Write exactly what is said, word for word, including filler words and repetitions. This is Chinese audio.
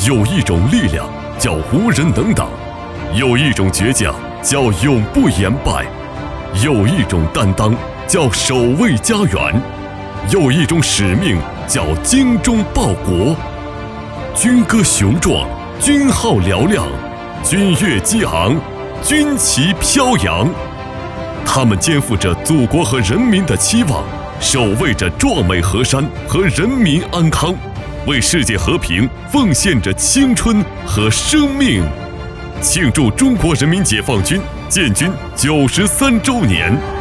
有一种力量叫无人能挡，有一种倔强叫永不言败，有一种担当叫守卫家园，有一种使命叫精忠报国。军歌雄壮，军号嘹亮，军乐激昂，军旗飘扬。他们肩负着祖国和人民的期望，守卫着壮美河山和人民安康，为世界和平奉献着青春和生命。庆祝中国人民解放军建军九十三周年。